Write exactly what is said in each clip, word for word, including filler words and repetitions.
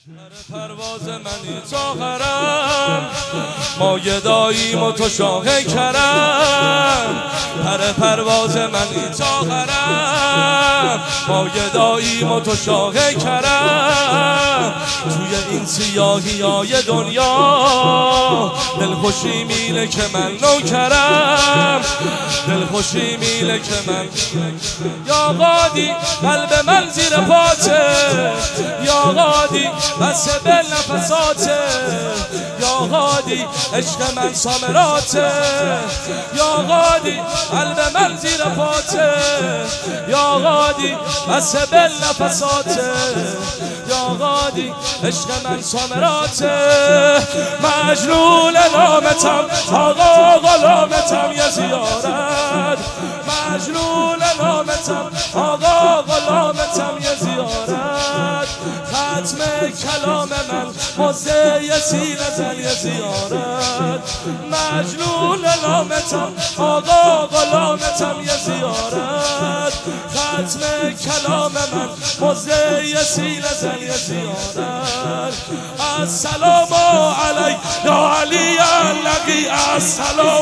پرواز منی تا غرم مایه داییم و تو شاه کرم. پر پرواز منی تا غرم مایه داییم و تو شاه کرم. توی این سیاهی های دنیا دلخوشی میله که من نوکرم. دلخوشی میله که من یا قادی قلب من زیر پاته، یا قادی بس به نفساته، یا قادی عشق من سامراته، یا قادی قلب من زیر پاته، یا قادی بس به نفساته، یا قادی عشق من سامراته. مجنون نامتم آقا غلامتم یه زیارت، مجنون نامتم آقا غلامتم یه زیارت. ختم کلام من موزه یه سینه زن یه زیارت. مجنون نامتم آقا غلامتم یه زیارت. ختم کلام من موزه یه سینه زن یه زیارت. السلام علی یا علی النقی، السلام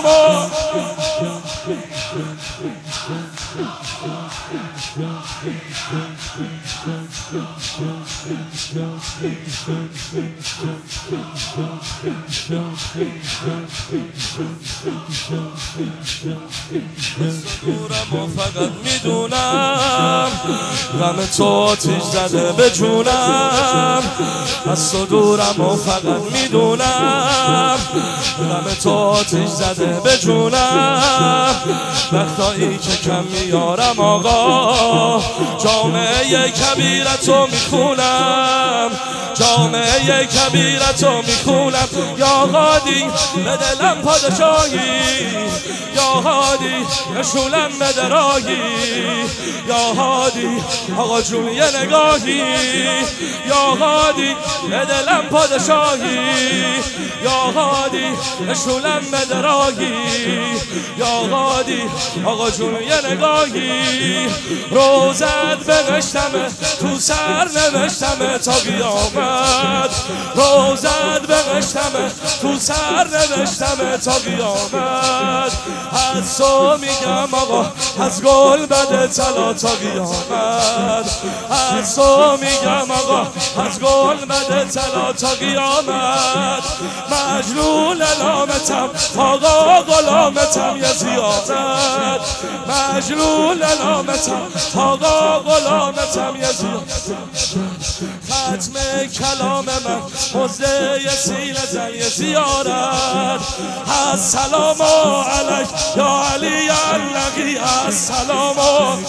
دورم و فقط میدونم غم تو آتیش زده به جونم. از تو دورم و فقط میدونم غم تو آتیش زده به جونم. وقتایی که کم میارم آقا جامعه کبیرتو میخونم، جامعه کبیرتو میخونم. یا قادی به دلم پادشاهی، یا هادی نشونم به دراهی، یا هادی آقا جون یه نگاهی، یا هادی به دلم پادشاهی، یا هادی نشونم به دراهی، یا هادی آقا جون یه نگاهی. روزت بنشتمه تو سر نوشتمه تا قیامت، روزت بنشتمه تو سر نوشتمه تا قیامت. از تو میگم آقا از گل بده طلا تا قیامت، از تو میگم آقا از گل بده طلا تا قیامت. مجنون نامتم آقا غلامتم یه زیارت، مجنون نامتم آقا غلامتم یه زیارت. ختم کلام من موزه یه سینه زن یه زیارت. السلام علیک یا علی النقی، السلام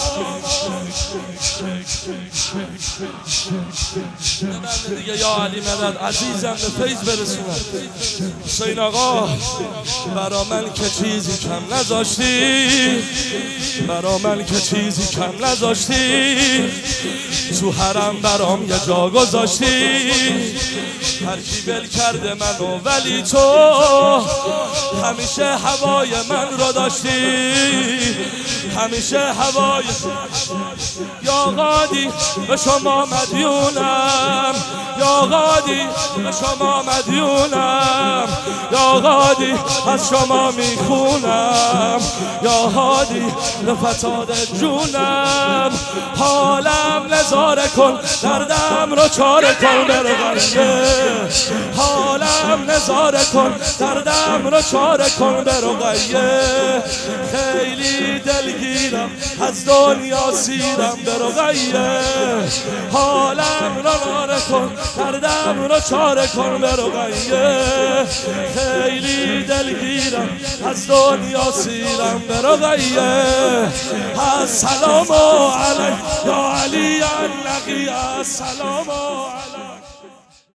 دیگه یا علی مدد عزیزم به فیض برسونم. حسین آقا برا من که چیزی کم نذاشتی، برا من که چیزی کم نذاشتی. تو حرم برام یه جا گذاشتی، هر کی بل کرده منو ولی تو همیشه هوای من رو داشتی، همیشه هوای. یا قادی به شما مدیونم، یا قادی به شما مدیونم، یا قادی از شما میخونم، یا هادی به فتاد جونم. حالم نظاره کن دردم رو چاره کن برقیه، حالم نظاره کن دردم رو چاره کن برقیه. خیلی دلگیرم از دنیا سیرم برقیه، حالم رو ناره کن دردم رو چاره کن برقیه. خیلی دلگیرم از دنیا سیرم برقیه. السلام علیک یا علی النقی، السلام علیک.